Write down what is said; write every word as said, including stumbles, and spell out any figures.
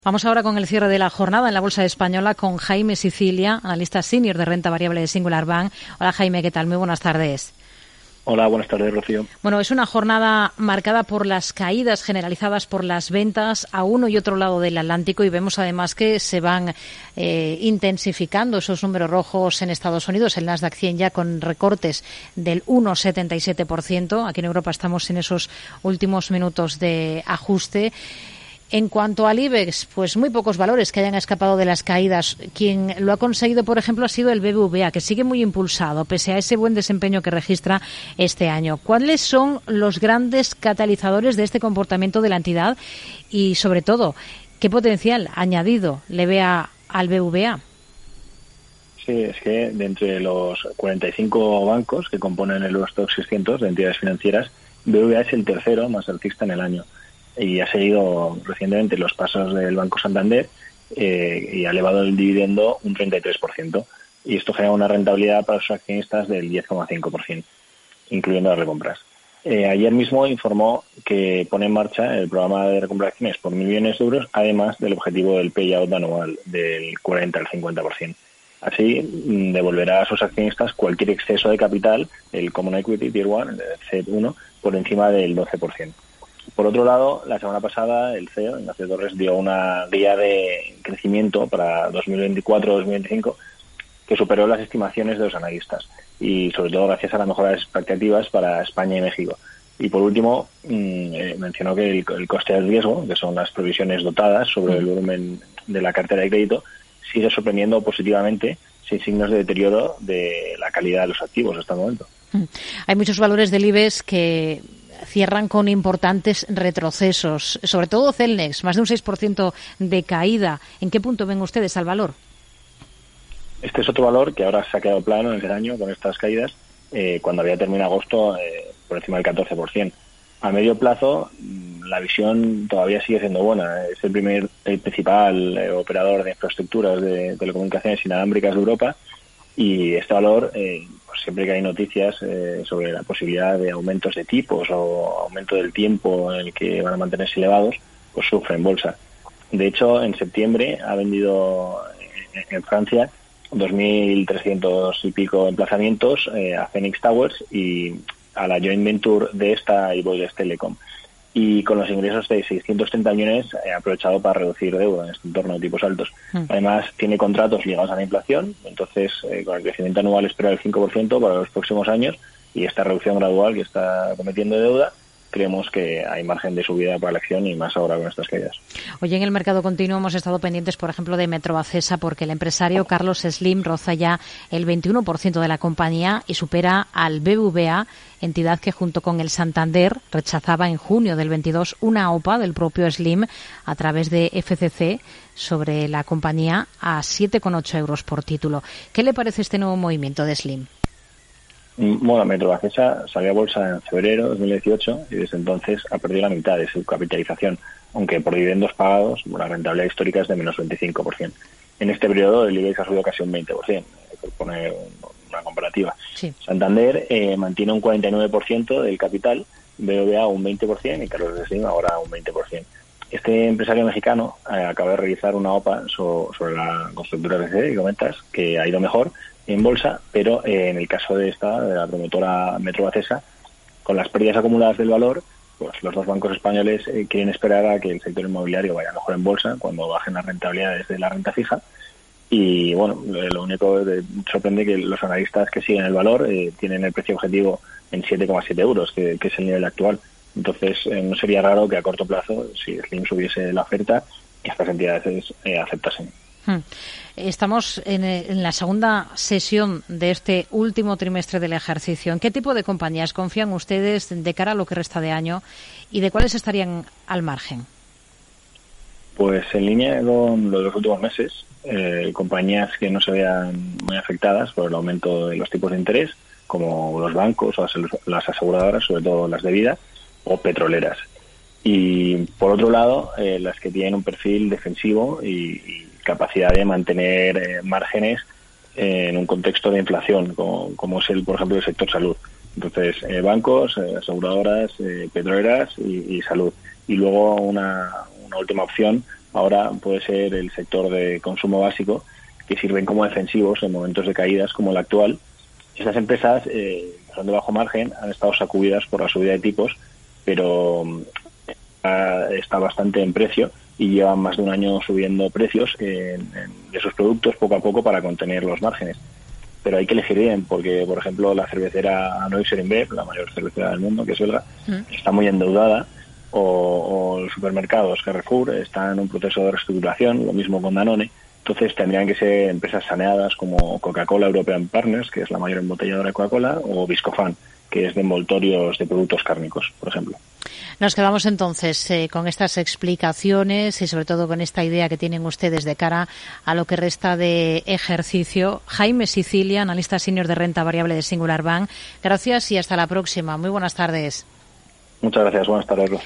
Vamos ahora con el cierre de la jornada en la Bolsa Española con Jaime Sicilia, analista senior de renta variable de Singular Bank. Hola Jaime, ¿qué tal? Muy buenas tardes. Hola, buenas tardes, Rocío. Bueno, es una jornada marcada por las caídas generalizadas por las ventas a uno y otro lado del Atlántico y vemos además que se van eh, intensificando esos números rojos en Estados Unidos, el Nasdaq cien ya con recortes del uno coma setenta y siete por ciento. Aquí en Europa estamos en esos últimos minutos de ajuste. En cuanto al IBEX, pues muy pocos valores que hayan escapado de las caídas. Quien lo ha conseguido, por ejemplo, ha sido el B B V A, que sigue muy impulsado, pese a ese buen desempeño que registra este año. ¿Cuáles son los grandes catalizadores de este comportamiento de la entidad? Y, sobre todo, ¿qué potencial añadido le ve a, al B B V A? Sí, es que de entre los cuarenta y cinco bancos que componen el Eurostoxx seiscientos de entidades financieras, B B V A es el tercero más alcista en el año. Y ha seguido recientemente los pasos del Banco Santander eh, y ha elevado el dividendo un treinta y tres por ciento. Y esto genera una rentabilidad para sus accionistas del diez coma cinco por ciento, incluyendo las recompras. Eh, ayer mismo informó que pone en marcha el programa de recompra de acciones por mil millones de euros, además del objetivo del payout anual del cuarenta al cincuenta por ciento. Así, devolverá a sus accionistas cualquier exceso de capital, el Common Equity Tier uno, el C uno, por encima del doce por ciento. Por otro lado, la semana pasada el C E O, Ignacio Torres, dio una guía de crecimiento para dos mil veinticuatro dos mil veinticinco que superó las estimaciones de los analistas y, sobre todo, gracias a las mejoras expectativas para España y México. Y, por último, mmm, eh, mencionó que el, el coste del riesgo, que son las provisiones dotadas sobre el volumen de la cartera de crédito, sigue sorprendiendo positivamente sin signos de deterioro de la calidad de los activos hasta el momento. Hay muchos valores del IBEX que cierran con importantes retrocesos, sobre todo Celnex, más de un seis por ciento de caída. ¿En qué punto ven ustedes al valor? Este es otro valor que ahora se ha quedado plano en el año con estas caídas, eh, cuando había terminado agosto eh, por encima del catorce por ciento. A medio plazo, la visión todavía sigue siendo buena. Es el primer, el principal eh, operador de infraestructuras de telecomunicaciones inalámbricas de Europa, y este valor, eh, pues siempre que hay noticias eh, sobre la posibilidad de aumentos de tipos o aumento del tiempo en el que van a mantenerse elevados, pues sufre en bolsa. De hecho, en septiembre ha vendido en, en Francia dos mil trescientos y pico emplazamientos eh, a Phoenix Towers y a la joint venture de esta y Bouygues Telecom. Y con los ingresos de seiscientos treinta millones ha aprovechado para reducir deuda en este entorno de tipos altos. Mm. Además, tiene contratos ligados a la inflación, entonces eh, con el crecimiento anual espera el cinco por ciento para los próximos años, y esta reducción gradual que está cometiendo de deuda, creemos que hay margen de subida para la acción, y más ahora con estas caídas. Hoy en el mercado continuo hemos estado pendientes, por ejemplo, de Metrovacesa, porque el empresario Carlos Slim roza ya el veintiuno por ciento de la compañía y supera al B B V A, entidad que junto con el Santander rechazaba en junio del veintidós una O P A del propio Slim a través de F C C sobre la compañía a siete coma ocho euros por título. ¿Qué le parece este nuevo movimiento de Slim? Bueno, Metrovacesa salió a bolsa en febrero de dos mil dieciocho y desde entonces ha perdido la mitad de su capitalización, aunque por dividendos pagados la rentabilidad histórica es de menos veinticinco por ciento. En este periodo el IBEX ha subido casi un veinte por ciento, por poner una comparativa. Sí. Santander eh, mantiene un cuarenta y nueve por ciento del capital, B B V A un veinte por ciento y Carlos Slim ahora un veinte por ciento. Este empresario mexicano eh, acaba de realizar una O P A so, sobre la constructora F C C, que comentas, que ha ido mejor en bolsa, pero eh, en el caso de esta, de la promotora Metrovacesa, con las pérdidas acumuladas del valor, pues los dos bancos españoles eh, quieren esperar a que el sector inmobiliario vaya mejor en bolsa cuando bajen las rentabilidades de la renta fija. Y bueno, lo único que sorprende que los analistas que siguen el valor eh, tienen el precio objetivo en siete coma siete euros, que, que es el nivel actual. Entonces, eh, no sería raro que a corto plazo, si Slim subiese la oferta, estas entidades eh, aceptasen. Hmm. Estamos en, en la segunda sesión de este último trimestre del ejercicio. ¿En qué tipo de compañías confían ustedes de cara a lo que resta de año y de cuáles estarían al margen? Pues en línea con lo de los últimos meses, eh, compañías que no se vean muy afectadas por el aumento de los tipos de interés, como los bancos o las aseguradoras, sobre todo las de vida, o petroleras. Y por otro lado, eh, las que tienen un perfil defensivo y, y capacidad de mantener eh, márgenes eh, en un contexto de inflación, como, como es el, por ejemplo, el sector salud. Entonces, eh, bancos, eh, aseguradoras, eh, petroleras y, y salud. Y luego una, una última opción ahora puede ser el sector de consumo básico, que sirven como defensivos en momentos de caídas como el actual. Estas empresas eh, son de bajo margen, han estado sacudidas por la subida de tipos, pero eh, está bastante en precio y llevan más de un año subiendo precios en, en, de sus productos poco a poco para contener los márgenes. Pero hay que elegir bien, porque, por ejemplo, la cervecera Neusser InBev, la mayor cervecera del mundo, que es belga, mm. está muy endeudada, o, o los supermercados Carrefour están en un proceso de reestructuración, lo mismo con Danone. Entonces tendrían que ser empresas saneadas como Coca-Cola European Partners, que es la mayor embotelladora de Coca-Cola, o Viscofan, que es de envoltorios de productos cárnicos, por ejemplo. Nos quedamos entonces eh, con estas explicaciones y sobre todo con esta idea que tienen ustedes de cara a lo que resta de ejercicio. Jaime Sicilia, analista senior de renta variable de Singular Bank. Gracias y hasta la próxima. Muy buenas tardes. Muchas gracias. Buenas tardes, Rocío.